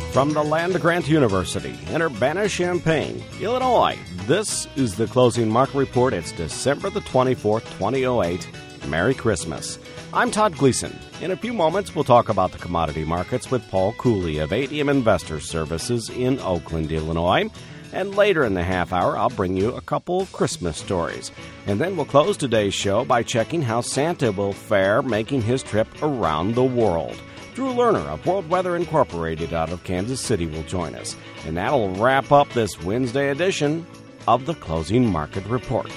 From the land-grant University in Urbana-Champaign, Illinois, this is the Closing Market Report. It's December the 24th, 2008. Merry Christmas. I'm Todd Gleason. In a few moments, we'll talk about the commodity markets with Paul Cooley of ADM Investor Services in Oakland, Illinois. And later in the half hour, I'll bring you a couple of Christmas stories. And then we'll close today's show by checking how Santa will fare making his trip around the world. Drew Lerner of World Weather Incorporated out of Kansas City will join us. And that'll wrap up this Wednesday edition of the Closing Market Report.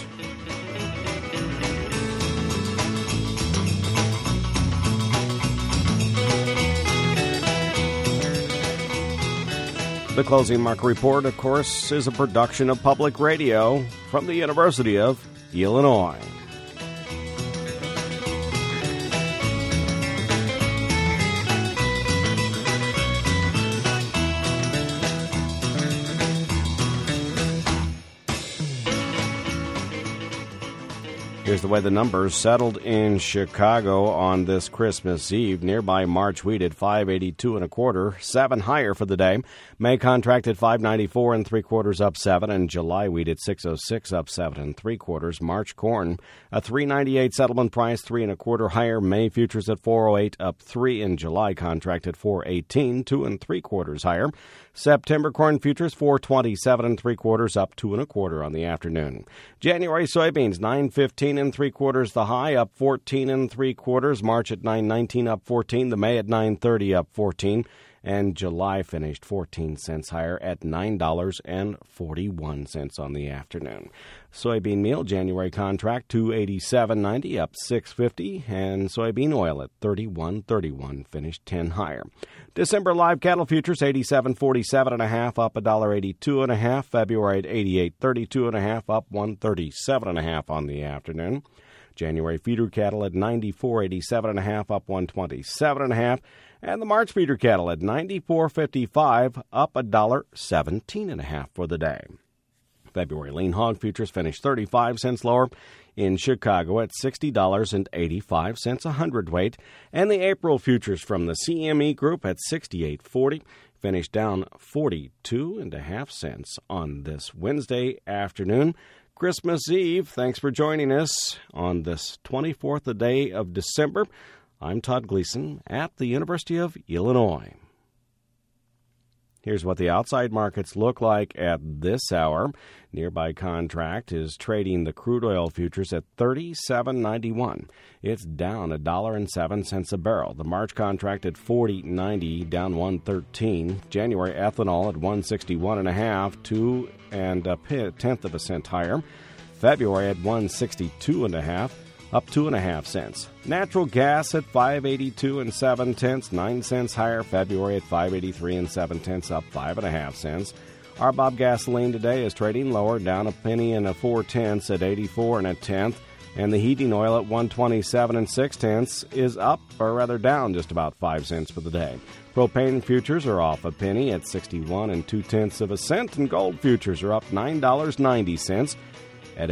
The Closing Market Report, of course, is a production of Public Radio from the University of Illinois. Here's the way the numbers settled in Chicago on this Christmas Eve. Nearby March wheat at 582 1/4, 7 higher for the day. May contract at 594 3/4, up 7, and July wheat at 606, up 7 3/4. March corn a 398 settlement price, 3 1/4 higher. May futures at 408, up 3, and July contract at 418, 2 3/4 higher. September corn futures 427 3/4, up 2 1/4 on the afternoon. January soybeans 915 3/4 the high, up 14 3/4. March at 919, up 14. The May at 930, up 14. And July finished 14 cents higher at $9.41 on the afternoon. Soybean meal, January contract, $287.90, up $6.50, and soybean oil at $31.31, finished 10 higher. December live cattle futures, 87.47 1/2, up $1.82 1/2. February at 88.32 1/2, up 137 1/2 on the afternoon. January feeder cattle at 94.87 1/2, up 127 1/2. And the March feeder cattle at 94.55, up $1.17 1/2 for the day. February lean hog futures finished 35 cents lower in Chicago at $60.85 a hundredweight. And the April futures from the CME Group at 68.40 finished down 42 1/2 cents on this Wednesday afternoon. Christmas Eve. Thanks for joining us on this 24th day of December. I'm Todd Gleason at the University of Illinois. Here's what the outside markets look like at this hour. Nearby contract is trading the crude oil futures at $37.91. It's down $1.07 a barrel. The March contract at $40.90, down $1.13. January ethanol at $161 1/2, 2 1/10 cent higher. February at $162 1/2. Up 2.5 cents. Natural gas at $5.82 7/10, 9 cents higher. February at $5.83 7/10, up 5.5 cents. RBOB gasoline today is trading lower, down $0.01 4/10 at 84 1/10. And the heating oil at $127 6/10 is up, or rather down, just about 5 cents for the day. Propane futures are off $0.01 at 61 2/10 cents, and gold futures are up $9.90. At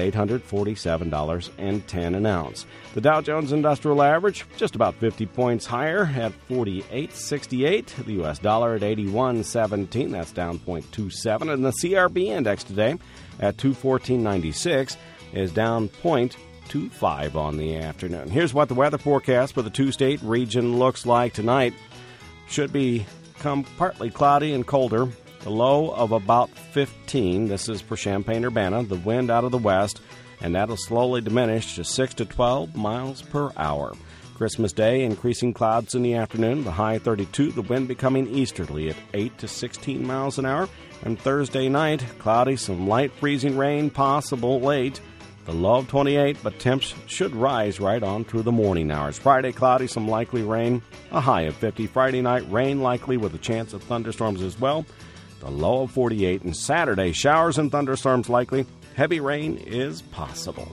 $847.10 an ounce. The Dow Jones Industrial Average just about 50 points higher at 48.68. The U.S. dollar at 81.17. That's down 0.27. And the CRB index today at 214.96 is down 0.25 on the afternoon. Here's what the weather forecast for the two-state region looks like tonight. Should become partly cloudy and colder. The low of about 15. This is for Champaign-Urbana. The wind out of the west, and that'll slowly diminish to 6 to 12 miles per hour. Christmas Day, increasing clouds in the afternoon. The high 32. The wind becoming easterly at 8 to 16 miles an hour. And Thursday night, cloudy, some light freezing rain possible late. The low of 28, but temps should rise right on through the morning hours. Friday, cloudy, some likely rain. A high of 50. Friday night, rain likely with a chance of thunderstorms as well. The low of 48, and Saturday, showers and thunderstorms likely. Heavy rain is possible.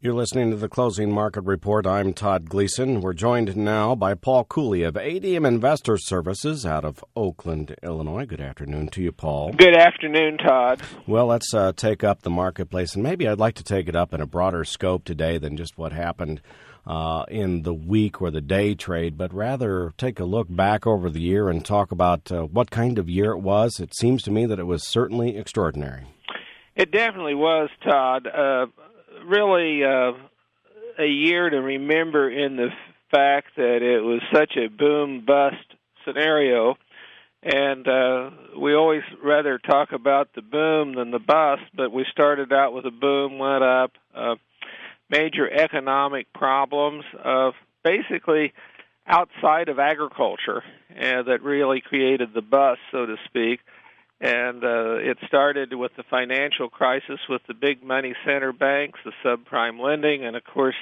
You're listening to the Closing Market Report. I'm Todd Gleason. We're joined now by Paul Cooley of ADM Investor Services out of Oakland, Illinois. Good afternoon to you, Paul. Good afternoon, Todd. Well, let's take up the marketplace, and maybe I'd like to take it up in a broader scope today than just what happened in the week or the day trade, but rather take a look back over the year and talk about what kind of year it was. It seems to me that it was certainly extraordinary. It definitely was, Todd. Really a year to remember in the fact that it was such a boom-bust scenario, and we always rather talk about the boom than the bust, but we started out with a boom, went up, major economic problems, basically outside of agriculture, that really created the bust, so to speak. And it started with the financial crisis with the big money center banks, the subprime lending, and, of course,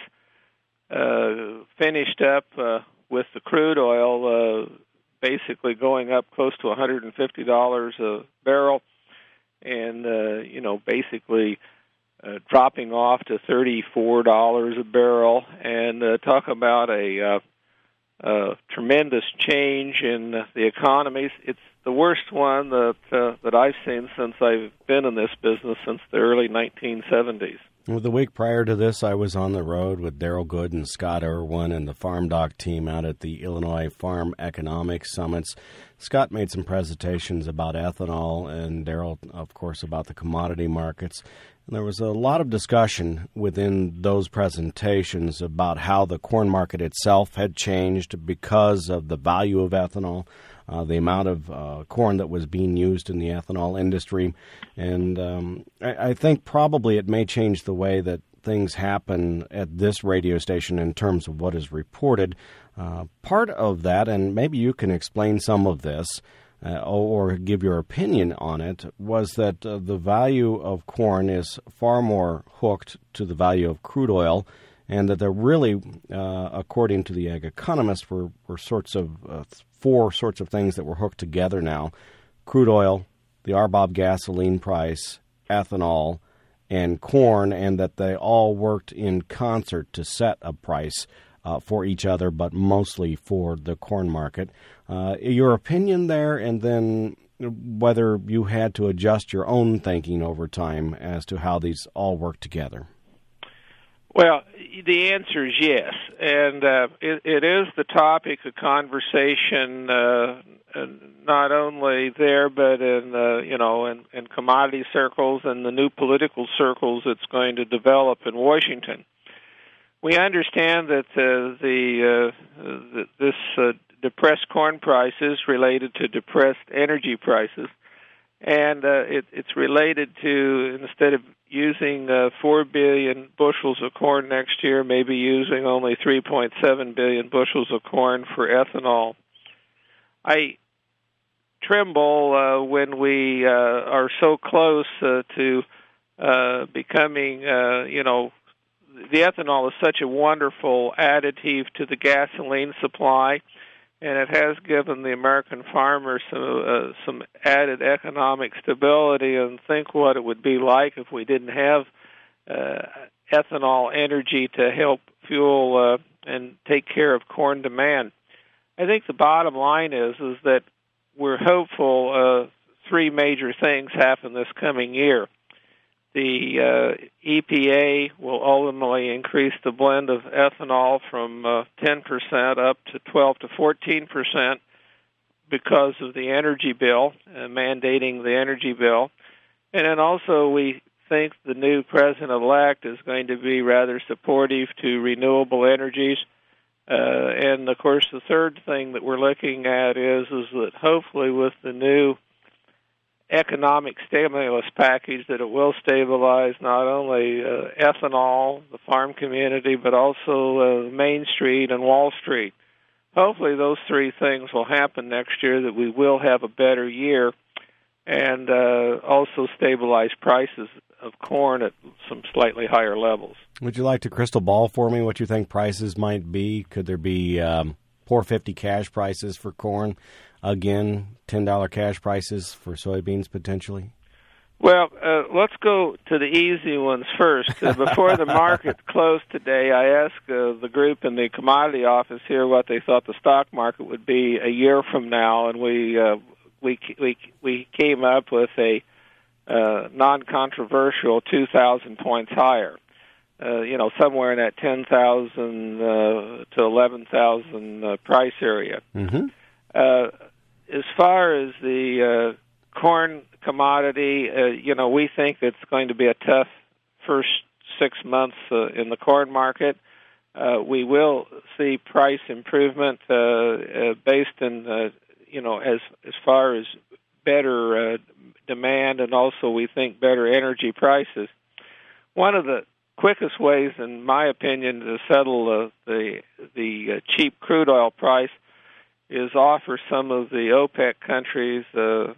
finished up with the crude oil basically going up close to $150 a barrel and, basically dropping off to $34 a barrel. And talk about a tremendous change in the economies. It's the worst one that I've seen since I've been in this business since the early 1970s. Well, the week prior to this, I was on the road with Daryl Good and Scott Irwin and the Farm Doc team out at the Illinois Farm Economics Summits. Scott made some presentations about ethanol and Daryl, of course, about the commodity markets. And there was a lot of discussion within those presentations about how the corn market itself had changed because of the value of ethanol, the amount of corn that was being used in the ethanol industry. And I think probably it may change the way that things happen at this radio station in terms of what is reported. Part of that, and maybe you can explain some of this, or give your opinion on it, was that the value of corn is far more hooked to the value of crude oil, and that there really, according to the Ag Economist, were sorts of four sorts of things that were hooked together now: crude oil, the RBOB gasoline price, ethanol, and corn, and that they all worked in concert to set a price for each other, but mostly for the corn market. Your opinion there, and then whether you had to adjust your own thinking over time as to how these all work together. Well, the answer is yes, and it is the topic of conversation, not only there, but in commodity circles and the new political circles that's going to develop in Washington. We understand that this depressed corn prices related to depressed energy prices, and it's related to, instead of using 4 billion bushels of corn next year, maybe using only 3.7 billion bushels of corn for ethanol. I tremble when we are so close to becoming, the ethanol is such a wonderful additive to the gasoline supply, and it has given the American farmer some added economic stability. And think what it would be like if we didn't have ethanol energy to help fuel and take care of corn demand. I think the bottom line is that we're hopeful three major things happen this coming year. The EPA will ultimately increase the blend of ethanol from 10% up to 12 to 14% because of the energy bill, mandating the energy bill. And then also we think the new president-elect is going to be rather supportive to renewable energies. And, of course, the third thing that we're looking at is that hopefully with the new economic stimulus package that it will stabilize not only ethanol, the farm community, but also Main Street and Wall Street. Hopefully those three things will happen next year, that we will have a better year, and also stabilize prices of corn at some slightly higher levels. Would you like to crystal ball for me what you think prices might be? Could there be $4.50 cash prices for corn? Again, $10 cash prices for soybeans potentially? Well, let's go to the easy ones first. Before the market closed today, I asked the group in the commodity office here what they thought the stock market would be a year from now, and we came up with a non-controversial 2,000 points higher. Somewhere in that 10,000 to 11,000 price area. Mm-hmm. As far as the corn commodity, we think it's going to be a tough first 6 months in the corn market. We will see price improvement based in, as far as better demand and also we think better energy prices. One of the quickest ways, in my opinion, to settle the cheap crude oil price is offer some of the OPEC countries to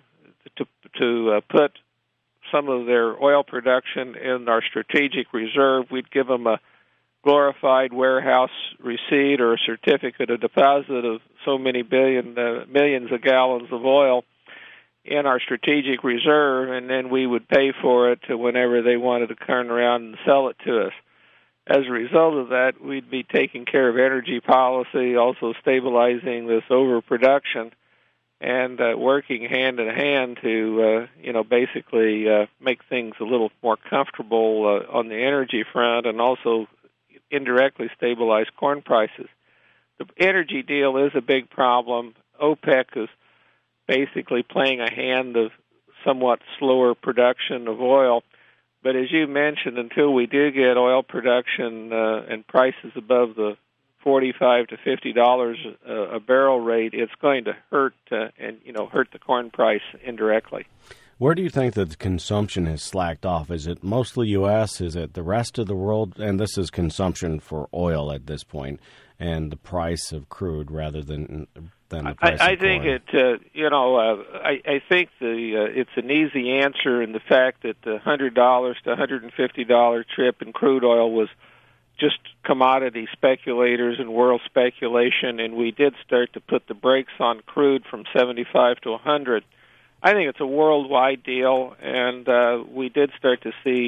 put some of their oil production in our strategic reserve. We'd give them a glorified warehouse receipt or a certificate of deposit of so many millions of gallons of oil in our strategic reserve, and then we would pay for it whenever they wanted to turn around and sell it to us. As a result of that, we'd be taking care of energy policy, also stabilizing this overproduction, and working hand in hand to, basically make things a little more comfortable on the energy front and also indirectly stabilize corn prices. The energy deal is a big problem. OPEC is basically playing a hand of somewhat slower production of oil. But as you mentioned, until we do get oil production and prices above the $45 to $50 a barrel rate, it's going to hurt hurt the corn price indirectly. Where do you think that the consumption has slacked off? Is it mostly U.S.? Is it the rest of the world? And this is consumption for oil at this point, and the price of crude rather than the price I of think corn. I think it's an easy answer in the fact that the $100 to $150 trip in crude oil was just commodity speculators and world speculation, and we did start to put the brakes on crude from 75 to 100. I think it's a worldwide deal, and we did start to see,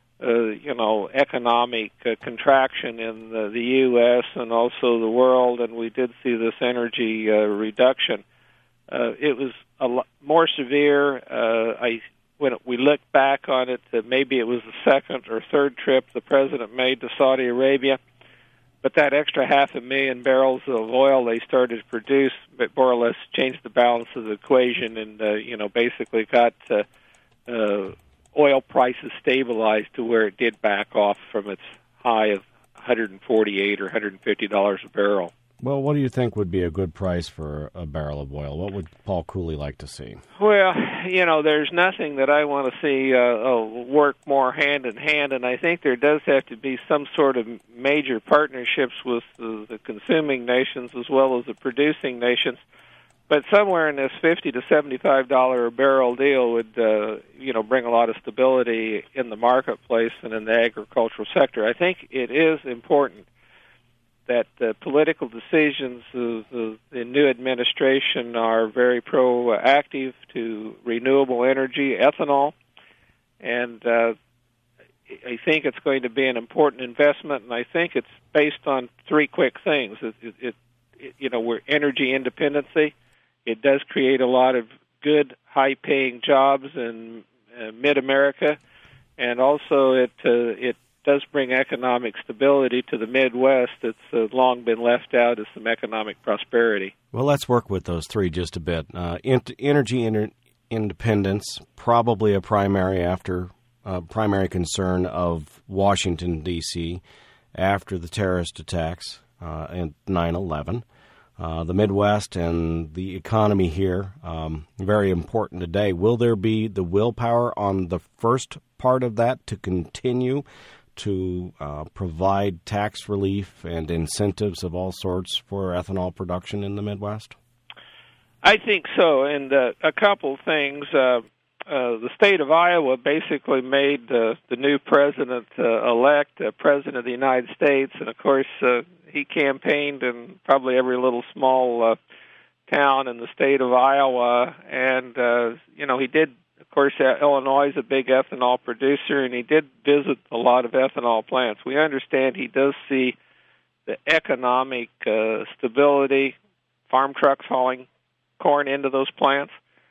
economic contraction in the U.S. and also the world, and we did see this energy reduction. It was a lot more severe. When we look back on it, maybe it was the second or third trip the president made to Saudi Arabia. But that extra 500,000 barrels of oil they started to produce, but more or less changed the balance of the equation, and basically got oil prices stabilized to where it did back off from its high of $148 or $150 a barrel. Well, what do you think would be a good price for a barrel of oil? What would Paul Cooley like to see? Well, there's nothing that I want to see work more hand in hand, and I think there does have to be some sort of major partnerships with the consuming nations as well as the producing nations. But somewhere in this $50 to $75 a barrel deal would, bring a lot of stability in the marketplace and in the agricultural sector. I think it is important that political decisions of the new administration are very proactive to renewable energy, ethanol, and I think it's going to be an important investment, and I think it's based on three quick things. We're energy independency. It does create a lot of good, high-paying jobs in mid-America, and also it does bring economic stability to the Midwest that's long been left out as some economic prosperity. Well, let's work with those three just a bit. Energy independence, probably a primary concern of Washington, D.C. after the terrorist attacks and 9/11. The Midwest and the economy here, very important today. Will there be the willpower on the first part of that to continue to provide tax relief and incentives of all sorts for ethanol production in the Midwest? I think so, and a couple things. The state of Iowa basically made the new president-elect president of the United States, and of course he campaigned in probably every little small town in the state of Iowa, and he did of course, Illinois is a big ethanol producer, and he did visit a lot of ethanol plants. We understand he does see the economic stability, farm trucks hauling corn into those plants,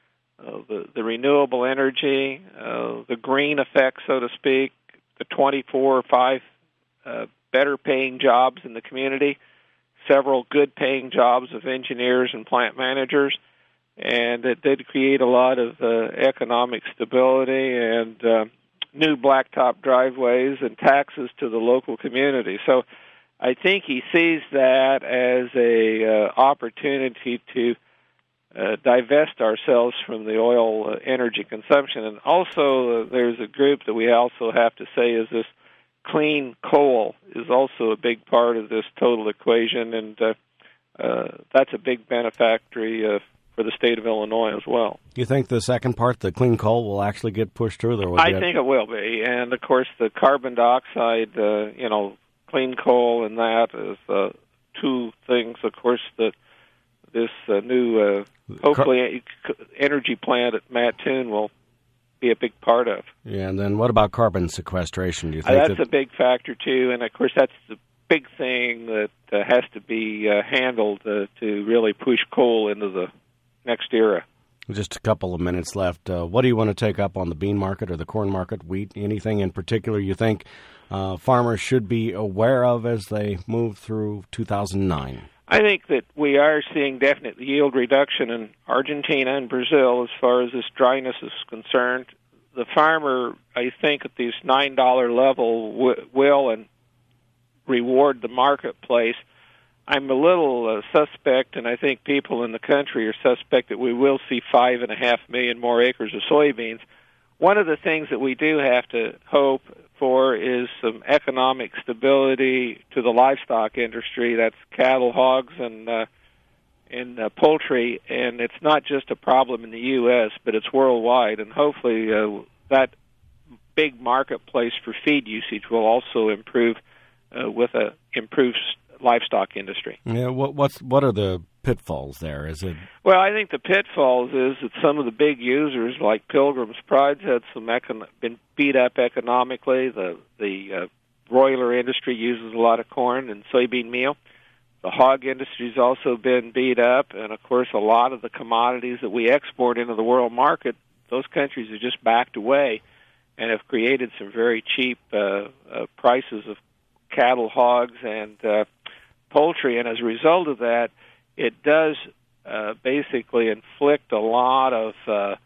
the renewable energy, the green effect, so to speak, the 24 or 5 better-paying jobs in the community, several good-paying jobs of engineers and plant managers, and it did create a lot of economic stability and new blacktop driveways and taxes to the local community. So I think he sees that as a opportunity to divest ourselves from the oil energy consumption. And also there's a group that we also have to say is this clean coal is also a big part of this total equation, and that's a big benefactory for the state of Illinois as well. You think the second part, the clean coal, will actually get pushed through? I think it will be. And, of course, the carbon dioxide, clean coal and that is two things, of course, that this new, hopefully, energy plant at Mattoon will be a big part of. Yeah, and then what about carbon sequestration? Do you think that's a big factor, too. And, of course, that's the big thing that has to be handled to really push coal into the next era. Just a couple of minutes left. What do you want to take up on the bean market or the corn market, wheat? Anything in particular you think farmers should be aware of as they move through 2009? I think that we are seeing definite yield reduction in Argentina and Brazil as far as this dryness is concerned. The farmer, I think, at this $9 level will and reward the marketplace. I'm a little suspect, and I think people in the country are suspect that we will see 5.5 million more acres of soybeans. One of the things that we do have to hope for is some economic stability to the livestock industry. That's cattle, hogs, and poultry, and it's not just a problem in the U.S., but it's worldwide, and hopefully that big marketplace for feed usage will also improve with a improved livestock industry. Yeah, what are the pitfalls there? Is it? Well, I think the pitfalls is that some of the big users, like Pilgrim's Pride, had been beat up economically. The broiler industry uses a lot of corn and soybean meal. The hog industry's also been beat up, and of course, a lot of the commodities that we export into the world market, those countries have just backed away and have created some very cheap prices of cattle, hogs, and poultry, and as a result of that, it does basically inflict a lot of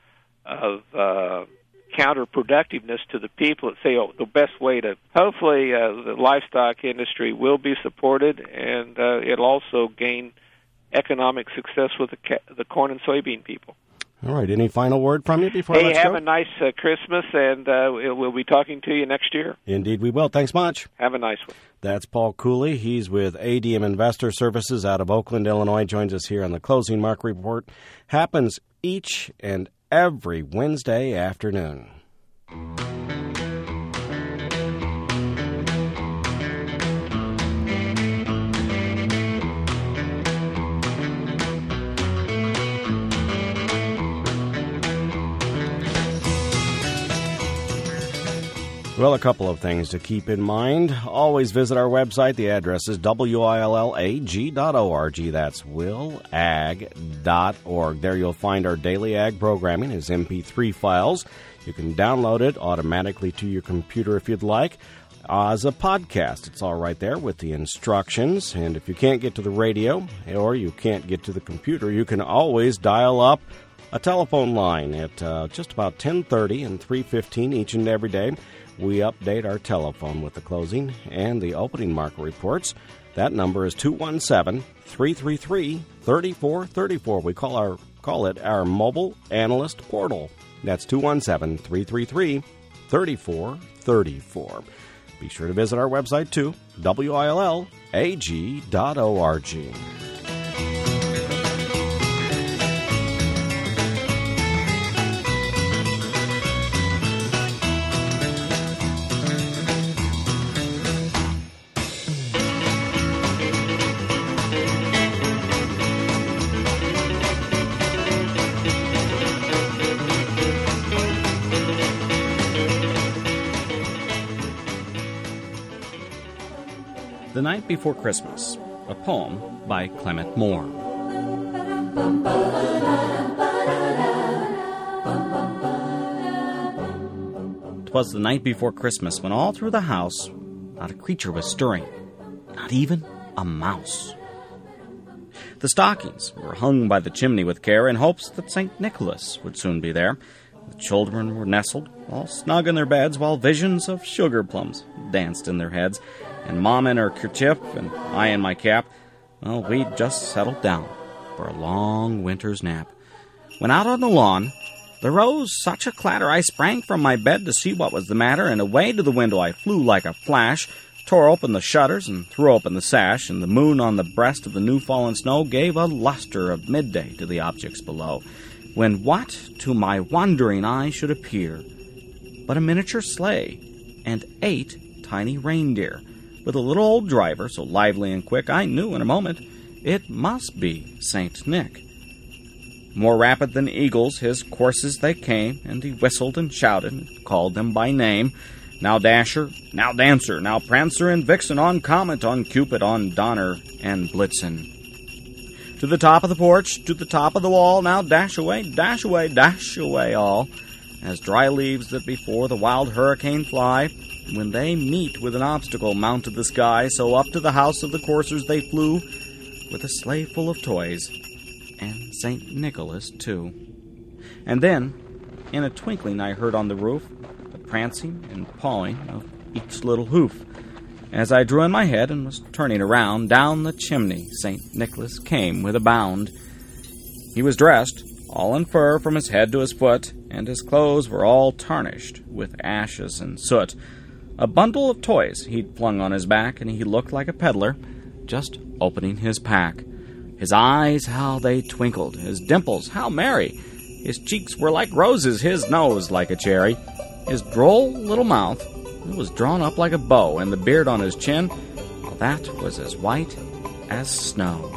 counterproductiveness to the people that say, the best way to, hopefully the livestock industry will be supported, and it'll also gain economic success with the corn and soybean people. All right. Any final word from you before I let you go? Have a nice Christmas, and we'll be talking to you next year. Indeed we will. Thanks much. Have a nice one. That's Paul Cooley. He's with ADM Investor Services out of Oakland, Illinois. Joins us here on the Closing Market Report. Happens each and every Wednesday afternoon. Well, a couple of things to keep in mind. Always visit our website. The address is willag.org. That's willag.org. There you'll find our daily ag programming as MP3 files. You can download it automatically to your computer if you'd like. As a podcast, it's all right there with the instructions. And if you can't get to the radio or you can't get to the computer, you can always dial up a telephone line at just about 10:30 and 3:15 each and every day. We update our telephone with the closing and the opening market reports. That number is 217-333-3434. We call it our mobile analyst portal. That's 217-333-3434. Be sure to visit our website too, willag.org. The Night Before Christmas, a poem by Clement Moore. 'Twas the night before Christmas, when all through the house not a creature was stirring, not even a mouse. The stockings were hung by the chimney with care, in hopes that St. Nicholas would soon be there. The children were nestled, all snug in their beds, while visions of sugar plums danced in their heads. And Mom in her kerchief, and I in my cap, well, we'd just settled down for a long winter's nap. When out on the lawn, there rose such a clatter, I sprang from my bed to see what was the matter, and away to the window I flew like a flash, tore open the shutters and threw open the sash, and the moon on the breast of the new-fallen snow gave a luster of midday to the objects below, when what to my wondering eye should appear but a miniature sleigh and 8 tiny reindeer, with a little old driver so lively and quick I knew in a moment it must be St. Nick. More rapid than eagles his courses they came, and he whistled and shouted and called them by name. Now Dasher, now Dancer, now Prancer and Vixen, on Comet, on Cupid, on Donner and Blitzen. To the top of the porch, to the top of the wall, now dash away, dash away, dash away all, as dry leaves that before the wild hurricane fly, when they meet with an obstacle mounted the sky, so up to the house of the coursers they flew, with a sleigh full of toys, and St. Nicholas, too. And then, in a twinkling, I heard on the roof the prancing and pawing of each little hoof. As I drew in my head and was turning around, down the chimney St. Nicholas came with a bound. He was dressed, all in fur from his head to his foot, and his clothes were all tarnished with ashes and soot. A bundle of toys he'd flung on his back, and he looked like a peddler, just opening his pack. His eyes, how they twinkled, his dimples, how merry. His cheeks were like roses, his nose like a cherry. His droll little mouth was drawn up like a bow, and the beard on his chin, well, that was as white as snow.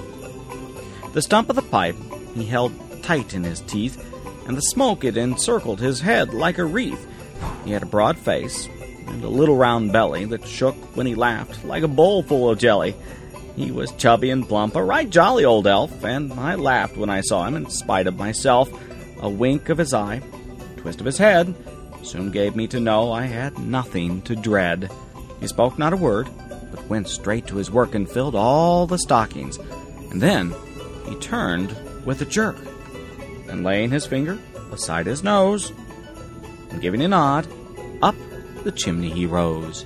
The stump of the pipe he held tight in his teeth, and the smoke it encircled his head like a wreath. He had a broad face and a little round belly that shook when he laughed like a bowl full of jelly. He was chubby and plump, a right jolly old elf, and I laughed when I saw him in spite of myself. A wink of his eye, a twist of his head, soon gave me to know I had nothing to dread. He spoke not a word, but went straight to his work and filled all the stockings. And then he turned with a jerk, and laying his finger beside his nose, and giving a nod, up the chimney he rose.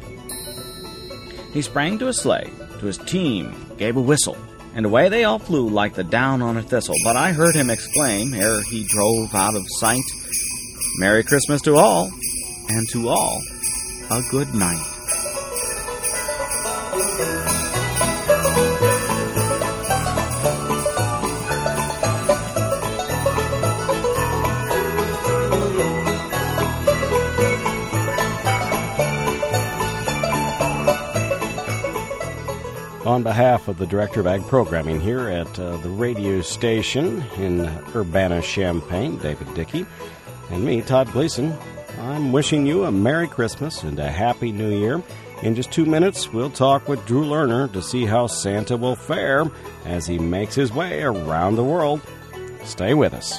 He sprang to his sleigh, to his team, gave a whistle, and away they all flew like the down on a thistle. But I heard him exclaim, ere he drove out of sight, Merry Christmas to all, and to all a good night. On behalf of the Director of Ag Programming here at the radio station in Urbana-Champaign, David Dickey, and me, Todd Gleason, I'm wishing you a Merry Christmas and a Happy New Year. In just 2 minutes, we'll talk with Drew Lerner to see how Santa will fare as he makes his way around the world. Stay with us.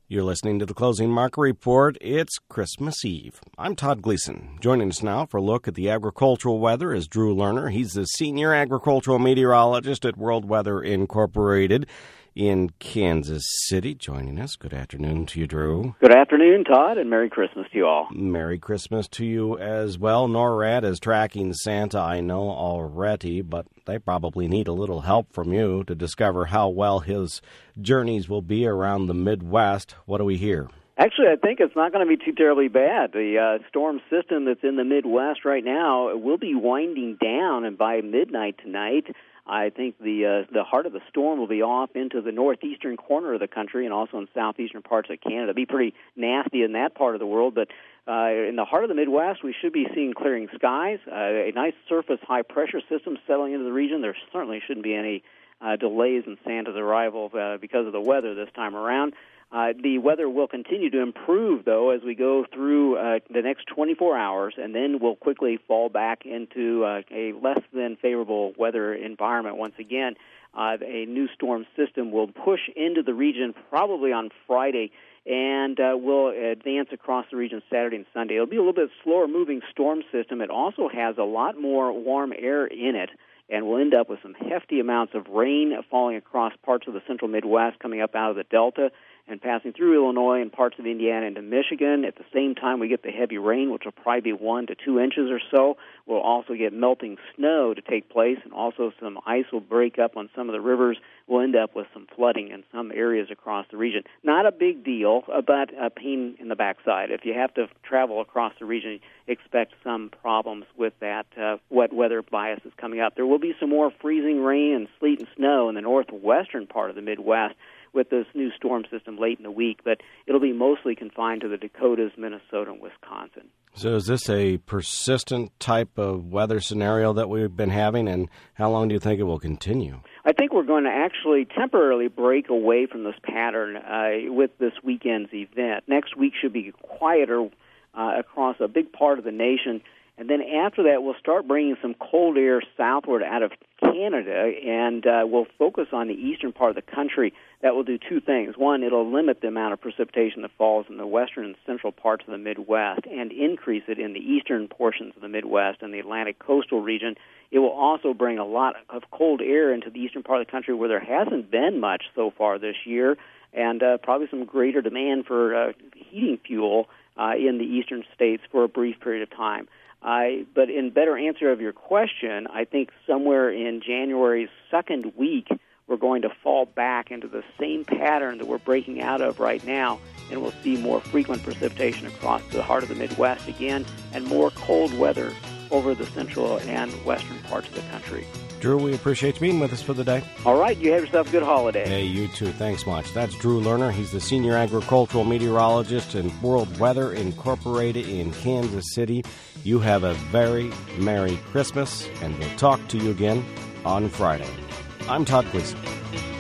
You're listening to the Closing Market Report. It's Christmas Eve. I'm Todd Gleason. Joining us now for a look at the agricultural weather is Drew Lerner. He's the senior agricultural meteorologist at World Weather Incorporated in Kansas City. Joining us. Good afternoon to you, Drew. Good afternoon, Todd, and Merry Christmas to you all. Merry Christmas to you as well. NORAD is tracking Santa, I know, already, but they probably need a little help from you to discover how well his journeys will be around the Midwest. What do we hear? Actually, I think it's not going to be too terribly bad. The storm system that's in the Midwest right now will be winding down, and by midnight tonight, I think the heart of the storm will be off into the northeastern corner of the country and also in southeastern parts of Canada. It'll be pretty nasty in that part of the world, but in the heart of the Midwest, we should be seeing clearing skies, a nice surface high-pressure system settling into the region. There certainly shouldn't be any delays in Santa's arrival because of the weather this time around. The weather will continue to improve, though, as we go through the next 24 hours, and then we'll quickly fall back into a less than favorable weather environment once again. A new storm system will push into the region probably on Friday, and will advance across the region Saturday and Sunday. It'll be a little bit slower-moving storm system. It also has a lot more warm air in it, and we'll end up with some hefty amounts of rain falling across parts of the central Midwest, coming up out of the Delta and passing through Illinois and parts of Indiana into Michigan. At the same time, we get the heavy rain, which will probably be 1 to 2 inches or so. We'll also get melting snow to take place, and also some ice will break up on some of the rivers. We'll end up with some flooding in some areas across the region. Not a big deal, but a pain in the backside. If you have to travel across the region, expect some problems with that wet weather biases coming up. There will be some more freezing rain and sleet and snow in the northwestern part of the Midwest with this new storm system late in the week, but it'll be mostly confined to the Dakotas, Minnesota, and Wisconsin. So is this a persistent type of weather scenario that we've been having, and how long do you think it will continue? I think we're going to actually temporarily break away from this pattern with this weekend's event. Next week should be quieter across a big part of the nation, and then after that, we'll start bringing some cold air southward out of Canada, and we'll focus on the eastern part of the country. That will do two things. One, it'll limit the amount of precipitation that falls in the western and central parts of the Midwest and increase it in the eastern portions of the Midwest and the Atlantic coastal region. It will also bring a lot of cold air into the eastern part of the country where there hasn't been much so far this year, and probably some greater demand for heating fuel in the eastern states for a brief period of time. But in better answer of your question, I think somewhere in January's second week, we're going to fall back into the same pattern that we're breaking out of right now, and we'll see more frequent precipitation across the heart of the Midwest again, and more cold weather over the central and western parts of the country. Drew, we appreciate you being with us for the day. All right, you have yourself a good holiday. Hey, you too. Thanks much. That's Drew Lerner. He's the senior agricultural meteorologist in World Weather Incorporated in Kansas City. You have a very Merry Christmas, and we'll talk to you again on Friday. I'm Todd Gleason.